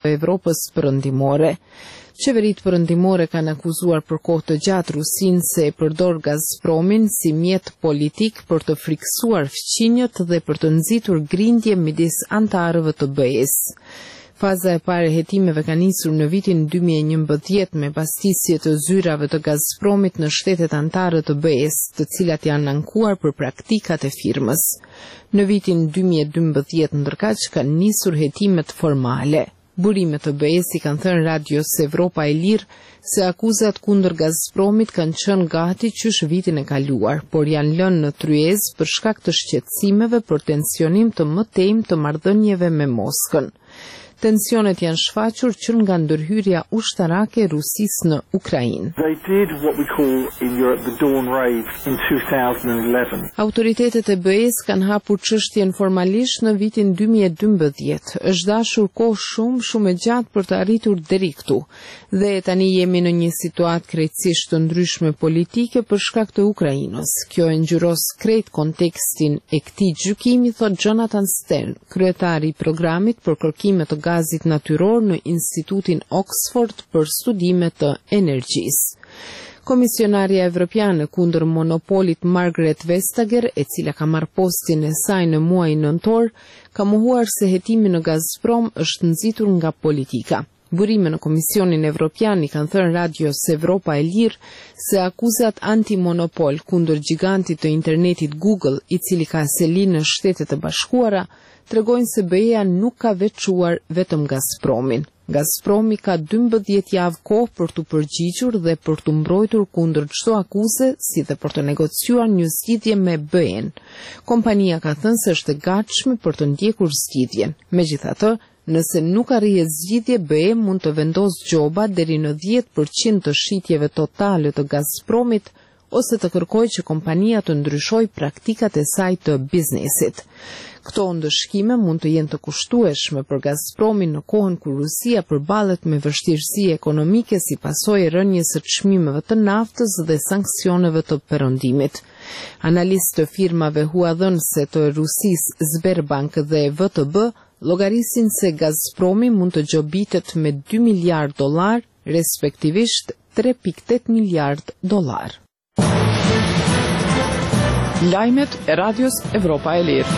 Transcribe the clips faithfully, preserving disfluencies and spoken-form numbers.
e Evropës Perëndimore. Qeveritë perëndimore kanë akuzuar për kohë të gjatë Rusinë se e përdor Gazpromin si mjet politik për të friksuar fqinjët dhe për të nxitur grindje midis anëtarëve të B E S. Faza e parë e hetimeve ka nisur në vitin dy mijë e njëmbëdhjetë me pastisje të zyrave të Gazpromit në shtetet anëtare të B E S, të cilat janë ankuar për praktikat e firmës. Në vitin dy mijë e dymbëdhjetë ndërkaq kanë nisur hetimet formale. Burimet të B E S i kanë thënë Radios Evropa e Lirë se akuzat kundër Gazpromit kanë qenë gati qysh vitin e kaluar, por janë lënë në tryezë për shkak të shqetësimeve për tensionim të mëtejmë të marrëdhënieve me Moskën. Tensionet janë shfaqur që nga ndërhyrja ushtarake e Rusisë në Ukrainë. Autoritetet e B E S kanë hapur çështjen formalisht në vitin dy mijë e dymbëdhjetë. Është dashur kohë shumë, shumë e gjatë për të arritur deri këtu. Dhe tani jemi në një situatë krejtësisht të ndryshme politike për shkak të Ukrainës. Kjo e ngjyros krejt kontekstin e këtij gjykimi, thot Jonathan Stern, kryetari i programit për kërkime të gazit natyror në Institutin Oxford për studime të energjisë. Komisionarja Evropiane kundër monopolit Margaret Vestager, e cila ka marrë postin e saj në muajin nëntor, ka mohuar se hetimi në Gazprom është nxitur nga politika. Burime në Komisionin Evropian i kanë thënë Radios Evropa e Lirë se akuzat antimonopol kundër gigantit të internetit Google, i cili ka seli në Shtetet e Bashkuara, tregojnë se B E A nuk ka veçuar vetëm Gazpromin. Gazpromi ka dymbëdhjetë javë kohë për të përgjigjur dhe për të mbrojtur kundër çdo akuse, si dhe për të negociuar një zgjidhje me B E N. Kompania ka thënë se është e gatshme për të ndjekur zgjidhjen. Megjithatë, nëse nuk arrihet zgjidhje, B E mund të vendosë gjoba deri në dhjetë përqind të shitjeve totale të Gazpromit, ose të kërkojë që kompania të ndryshojë praktikat e saj të biznesit. Këto ndëshkime mund të jenë të kushtueshme për Gazpromin në kohën kur Rusia përballet me vështirësi ekonomike si pasojë e rënjes së çmimeve të naftës dhe sanksioneve të perëndimit. Analistë të firmave huadhënëse të Rusisë Sberbank dhe V T B llogarisin se Gazpromi mund të gjobitet me dy miliardë dollar, respektivisht tre pikë tetë miliardë dollar. Lajmet e Radios Evropa e Lirë.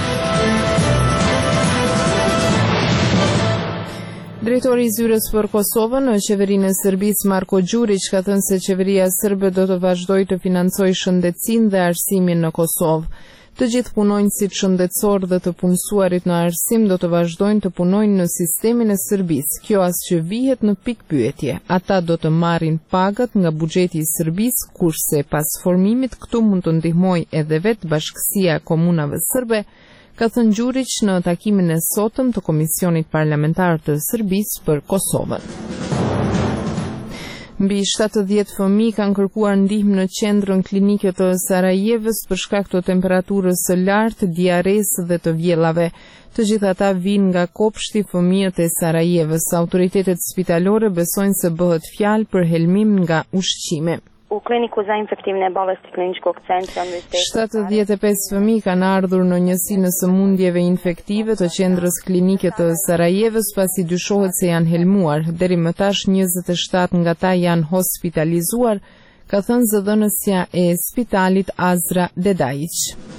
Drejtori i zyrës për Kosovën në qeverinë e Serbisë Marko Đurić ka thënë se qeveria serbe do të vazhdojë të financojë shëndetësinë dhe arsimin në Kosovë. Të gjithë punonjësit shëndetësor dhe të punësuarit në arsim do të vazhdojnë të punojnë në sistemin e Serbisë. Kjo asgjë vihet në pikë pyetje. Ata do të marrin pagat nga buxheti i Serbisë, kurse pas formimit këtu mund të ndihmojë edhe vetë Bashkësia e Komunave Serbe, ka thënë Đurić në takimin e sotëm të Komisionit Parlamentar të Serbisë për Kosovën. Mbi shtatëdhjetë fëmijë kanë kërkuar ndihmë në qendrën klinike të Sarajevës për shkak të temperaturës së lartë, diaresë dhe të vjellave. Të gjithë ata vinë nga kopshti fëmijët e Sarajevës. Autoritetet spitalore besojnë se bëhet fjalë për helmim nga ushqime. U kliniku za infektivne bolesti kliničkog centra shtatëdhjetë e pesë fëmijë kanë ardhur në njësi në sëmundjeve infektive të qendrës klinike të Sarajevës pasi dyshohet se janë helmuar. Deri më tash njëzet e shtatë nga ta janë hospitalizuar, ka thënë zëdhënësja e spitalit Azra Dedajić.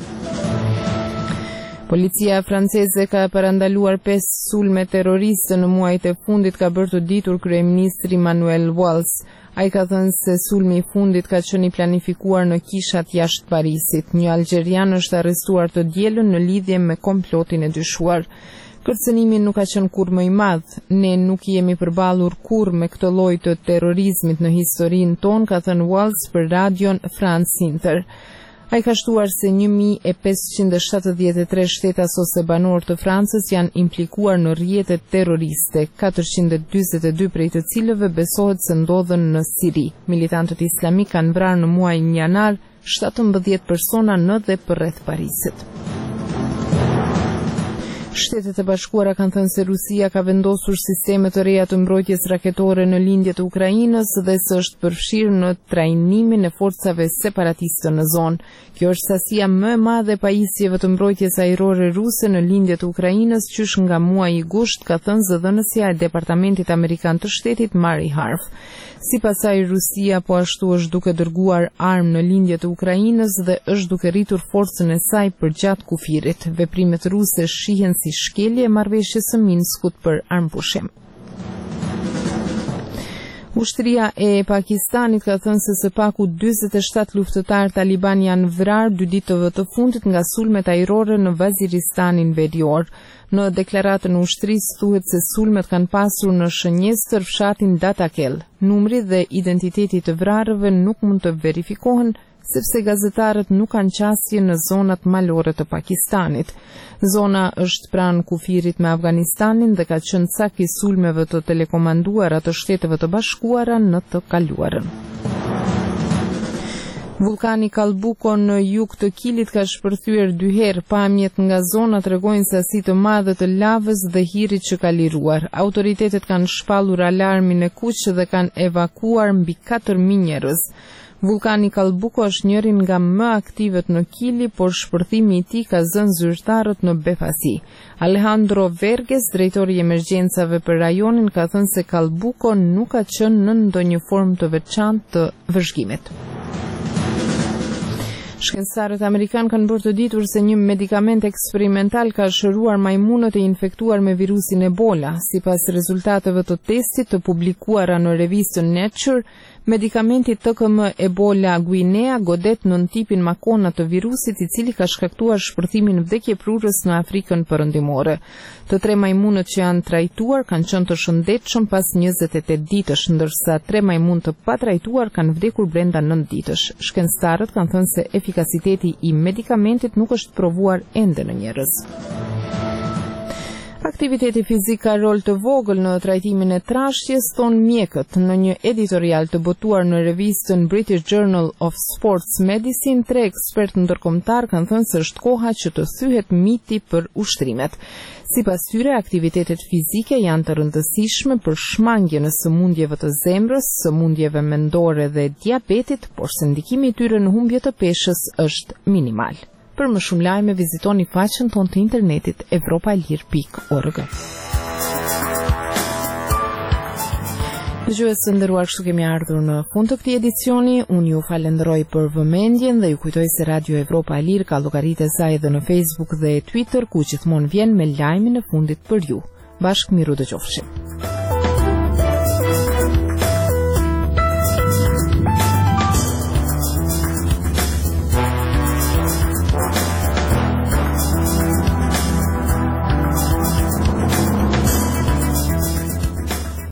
Policia franceze ka parandaluar pesë sulme terroriste në muajt e fundit, ka bërë të ditur kryeministri Manuel Valls. Ai ka thënë se sulmi i fundit ka qenë i planifikuar në kishat jashtë Parisit. Një algjerian është arrestuar të dielën në lidhje me komplotin e dyshuar. Kërcënimi nuk ka qenë kurrë më i madh. Ne nuk jemi përballur kurrë me këtë lloj të terrorizmit në historinë tonë, ka thënë Valls për radion France Inter. Ai ka shtuar se një mijë e pesëqind e shtatëdhjetë e tre shtetas ose banor të Francës janë implikuar në rrjetet terroriste, katërqind e dyzet e dy prej të cilëve besohet se ndodhen në Siri. Militantët islamik kanë vrarë në muajin janar shtatëmbëdhjetë persona në dhe përreth Parisit. Shtetet e Bashkuara kanë thënë se Rusia ka vendosur sisteme të reja të mbrojtjes raketore në lindje të Ukrainës dhe se është përfshirë në trajnimin e forcave separatiste në zonë. Kjo është sasia më e madhe e pajisjeve të mbrojtjes ajrore ruse në lindje të Ukrainës qysh nga muaji i gusht, ka thënë zëdhënësja e Departamentit Amerikan të Shtetit Mari Harf. Sipas saj, Rusia po ashtu është duke dërguar armë në lindje të Ukrainës dhe është duke rritur forcën e saj përgjatë kufirit. Veprimet ruse shihen si shkelje e marrëveshjes së Minskut për armëpushim. Ushtria e Pakistanit ka thënë se së paku dyzet e shtatë luftëtarë taliban janë vrarë dy ditëve të fundit nga sulmet ajrore në Vaziristanin verior. Në deklaratën e ushtrisë thuhet se sulmet kanë pasur në shënjestër fshatin Datakel. Numri dhe identiteti të vrarëve nuk mund të verifikohen sepse gazetarët nuk kanë qasje në zonat malore të Pakistanit. Zona është pranë kufirit me Afganistanin dhe ka qenë cak i sulmeve të telekomanduara të Shteteve të Bashkuara në të kaluarën. Vulkani Kalbuko në jug të Kilit ka shpërthyer dy herë. Pamjet nga zona tregojnë sasi të madhe të lavës dhe hirit që ka liruar. Autoritetet kanë shpallur alarmin e kuq dhe kanë evakuar mbi katër mijë njerëz. Vulkani Kalbuko është njëri nga më aktivet në Kili, por shpërthimi i tij ka zënë zyrtarët në befasi. Alejandro Verges, drejtori i emergjencave për rajonin, ka thënë se Kalbuko nuk ka qenë në ndonjë formë të veçantë të vëzhgimit. Shkencëtarët amerikanë kanë bërë të ditur se një medikament eksperimental ka shëruar majmunët e infektuar me virusin Ebola. Sipas rezultateve të testit të publikuara në revistën Nature, medikamenti T K M Ebola Guinea godet nën tipin makona të virusit i cili ka shkaktuar shpërthimin vdekjeprurës në Afrikën Perëndimore. Të tre majmunët që janë trajtuar kanë qenë të shëndetshëm pas njëzet e tetë ditësh, ndërsa tre majmun të patrajtuar kanë vdekur brenda nëntë ditësh. Shkencëtarët kanë thënë se efikasiteti i medikamentit nuk është provuar ende në njerëz. Aktiviteti fizik ka rol të vogël në trajtimin e trashtjes, thon mjekët. Në një editorial të botuar në revistën British Journal of Sports Medicine, tre ekspert ndërkombëtar kanë thënë se është koha që të thyhet miti për ushtrimet. Sipas tyre, aktivitetet fizike janë të rëndësishme për shmangjen e sëmundjeve të zemrës, sëmundjeve mendore dhe diabetit, por se ndikimi i tyre në humbje të peshës është minimal. Për më shumë lajme, vizitoni faqen tonë të internetit evropalir pikë org. Dëgjues të nderuar, kështu kemi ardhur në fund të këtij edicioni. Unë ju falenderoj për vëmendjen dhe ju kujtoj se Radio Evropa e Lirë ka llogaritë e saj edhe në Facebook dhe Twitter, ku gjithmonë vjen me lajmin e fundit për ju. Bashkë miru dëgjofshim.